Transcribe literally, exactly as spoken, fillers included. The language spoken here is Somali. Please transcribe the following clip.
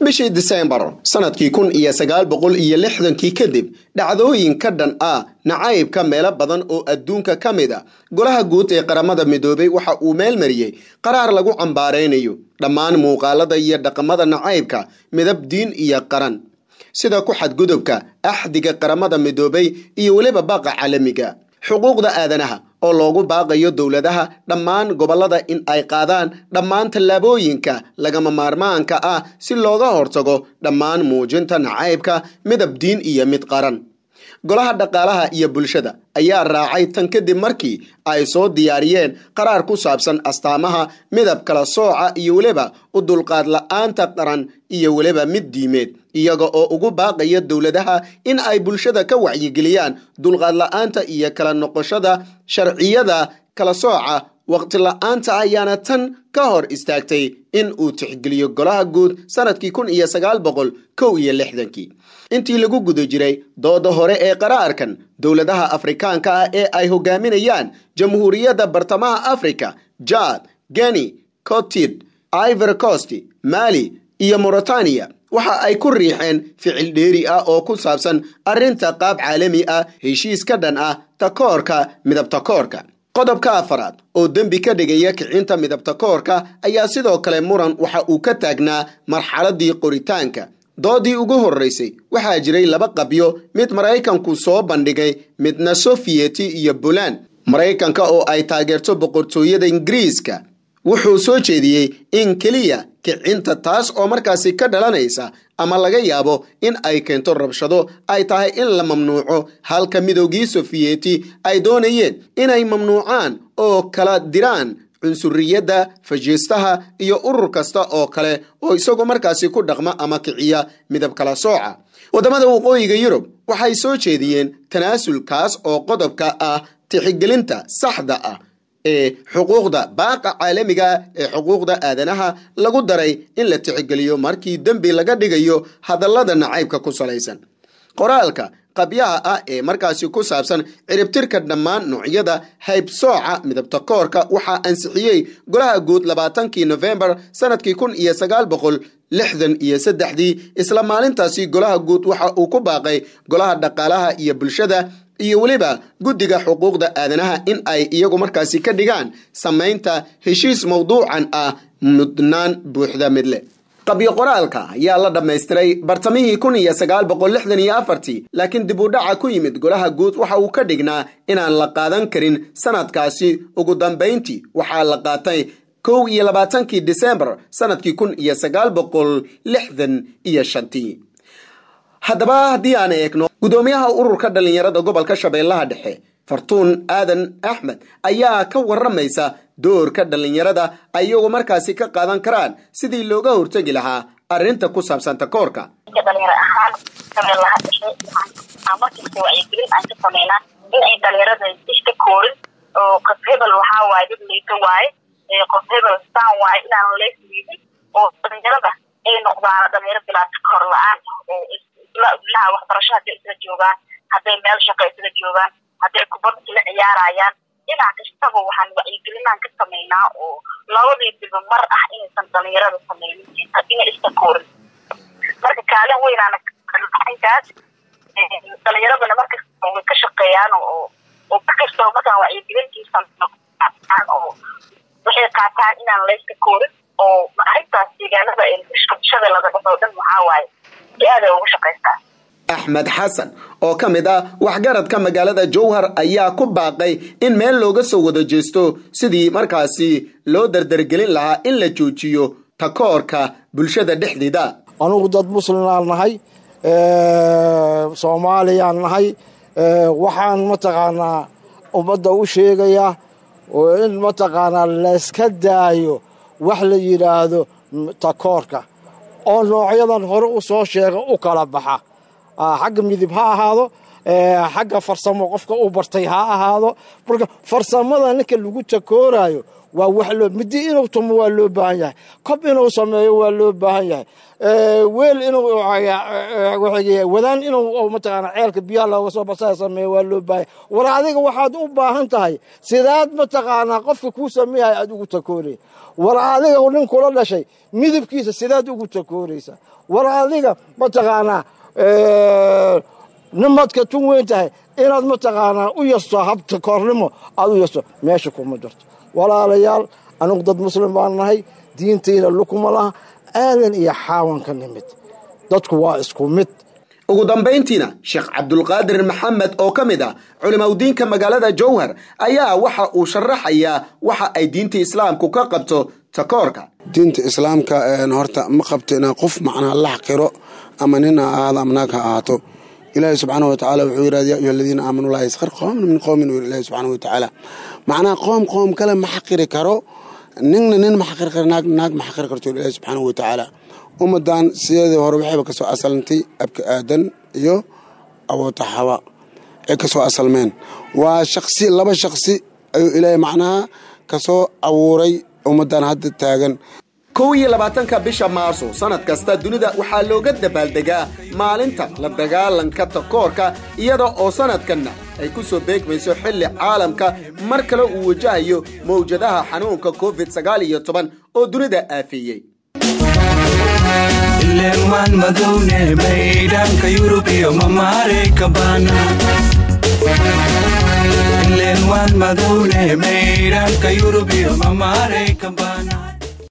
bishii December sanadkii kun iyo sagaal boqol iyo lixdan-kii kadib dhacdooyin ka dhan ah nacaybka meelo badan oo adduunka ka mid ah golaha guud ee qaramada midoobay waxa uu meel mariyay qaraar lagu cambaareynayo dhammaan muuqaalada iyo dhaqamada nacaybka midab diin iyo qaran sida ku xadgudubka axdiga qaramada midoobay iyo waliba baaqa caalamiga xuquuqda aadanaha oo loogu baaqayo dawladaha dhammaan gobolada in ay qaadaan dhammaan tallaabooyinka lagama maarmaanka ah si looga hortago dhammaan muujinta nacaybka midab diin iyo mid qaran golaha dhaqaalaha iyo bulshada ayaa raacay tan kadib markii ay soo diyaariyeen qaraar ku saabsan astaamaha midab kala sooca iyo waliba u dulqaad la'aanta qaran iyo waliba mid diimeed iyaga oo ugu baaqaya dawladaha in ay bulshada ka wacyigeliyaan dulqaad la'aanta iyo kala noqoshada sharciyada kala sooca waqti la'aanta ayaana tan ka hor istaagtay in uu tixgeliyo golaha guud sanadkii kun iyo sagaal boqol kow iyo lixdan-kii intii lagu guda jiray dooda hore ee qaraarkan dawladaha Afrikaanka ah ee ay hogaaminayaan Jamhuuriyadda Bartamaha Afrika, Chad, Guinea, Cote d'Ivoire, Ivory Coast, Mali iyo Mauritania waxa ay ku riixeen ficil dheeri ah oo ku saabsan arrinta qaab caalami ah heshiis ka dhan ah takoorka midab takoorka qodobka afaraad oo dambi ka dhigaya kicinta midab takoorka ayaa sidoo kale muran waxa uu ka taagnaa marxaladii qoritaanka doodii ugu horeysay waxaa jiray laba qabyo mid Mareykanku soo bandhigay midna Sovieti iyo Poland Mareykanka oo ay taageerto boqortooyada Ingiriiska wuxuu soo jeediyay in kaliya kicinta taas oo markaasi ka dhalanaysa ama laga yaabo in ay keento rabshado ay tahay in la mamnuuco halka midowgii Sovieti ay doonayeen inay mamnuucaan oo kala diraan cunsuriyadda fajistaha iyo urur kasta oo kale oo isagu markaasi ku dhaqma ama kiciya midab kala sooca wadamada waqooyiga Yurub waxay soo jeediyeen tanaasul kaas oo qodobka ah tixgelinta saxda ah ee xuquuqda baaqa caalamiga ee xuquuqda aadanaha lagu daray in la tixgeliyo markii dambi laga dhigayo hadallada nacaybka ku salaysan qoraalka qabyaha ah ee markaasi ku saabsan ciribtirka dhammaan noocyada haybsooca midabta koorka waxa ansixiyay golaha guud labaatankii November sanadkii kun iyo sagaal boqol lixdan iyo saddex-dii isla maalintaasi golaha guud waxa uu ku baaqay golaha dhaqaalaha iyo bulshada iyo waliba guddiga xuquuqda aadanaha in ay iyagu markaasi ka dhigaan sameynta heshiis mawduucan ah mudnaan buuxda midle qabyo qoraalka ayaa la dhameystiray bartamihii kun iyo sagaal boqol lixdan iyo afar-tii laakiin dib u dhaca ku yimid golaha guud waxa uu ka dhignaa inaan la qaadan karin sanadkaasi ugu dambeyntii waxaa la qaatay kow iyo labaatankii December sanadkii kun iyo sagaal boqol lixdan iyo shan-tii haddaba haddii aan eegno gudoomiyaha ururka dhalinyarada gobolka Shabeellaha Dhexe Fartuun Aadan Axmed ayaa ka waramaysa doorka dhalinyarada ayagu markaasi ka qaadan karaan sidii looga hortagi lahaa arrinta ku saabsan takoorka dhalinyarada ahaan Shabeellaha Dhexe ama kasta wacyigelin aan ka sameynaa in ay dhalinyarada iska koorin oo qof hebel waxa waaye dad liita waaye ee qof hebel saan waaye inaan leeyahay oo dhalinyarada ay noqdaan dhalinyaro bilaa takoor la'aan oo la waxbarashada isla joogaan haday meel shaqo isla joogaan haday kubad isla ciyaarayaan ina kastaba waxaan wacyigelinaan ka sameynaa oo labadii dib mar ah inaysan dhalinyarada sameynin inay iska koorin marka kaalin weyn aan intaas dhalinyarada marka way ka shaqeeyaan oo oo kastaba markaan wacyigelintiisa oo waxay qaataan inaan la iska koorin oo arrintaas deegaanada ee bulshada laga dhaqo dhan waxa waaye Axmed Xasan oo ka mid ah waxgaradka magaalada Jowhar ayaa ku baaqay in meel looga soo wada jeesto sidii markaasi loo dardargelin lahaa in la joojiyo takoorka bulshada dhexdeeda anigu dad muslim aan nahay ee Soomaaliyan nahay waxaan mataqaanaa ummadda u sheegaya oo in mataqaanaa la iska daayo wax la yiraahdo takoorka oo noocyadan hore u soo sheega u kala baxa xagga midib ha ahaado xagga farsamo qofka u bartay ha ahaado marka farsamada ninka lagu takoorayo waa wax loo midi inuu tumo waa loo baahan yahay kob inuu sameeyo waa loo baahan yahay weel inuu waxa wadaan inuu mataqaana ceelka biyaha looga soo basay sameeyo waa loo baahan war adiga waxaad u baahan tahay sidaad mataqaana qofka ku sameeyay aad ugu takoorey war adiga nin kula dhashay midabkiisa sidaad ugu takooreysa war adiga mataqaana ee nimadka tun weyn tahay inaad mataqaana u yasto habta koornimo aad u yasto meesha kuma jirto walaalayaal anigu dad muslim baan nahay diinteena lukuma laha aadan iyo xaawan ka nimid dadku waa isku mid ugu dambeyntiina sheekh Cabdulqaadir Maxamed oo kamid ah culimada magaalada Jowhar ayaa waxa uu sharaxayaa waxa ay diinta islaamku ka qabto takoorka diinta islaamka ee horta ma qabtayna qof macna la xaqiro ama nina aad amnaaka aato ilaahay subhanahu wa ta'ala wuxuu yiraahdaa ya alladina aamanu la yaskhar qawm min qawmin wa ilaahay subhanahu wa ta'ala macna qawm qawm kala ma xaqiri karo ninna nin ma xaqir karnaag naag ma xaqir karto ilaahay subhanahu wa ta'ala umadan sideedii hore waxay ka soo asalantay abka aadan iyo awoota hawa ee ka soo asalmeen waa shakhsi laba shakhsi ay ilaahay macnaha ka soo abuuray umadan hadda taagan kow iyo labaatanka bisha Maarso sanad kasta dunida waxa looga dabaaldegaa maalinta la dagaalanka takoorka iyada oo sanadkan ay ku soo beegmayso xilli caalamka mar kale uu wajahayo mowjadaha xanuunka covid sagaal iyo toban oo dunida aafiyay Leman madune meydanka Europeyo mamareka bana Leman madune meydanka Europeyo mamareka bana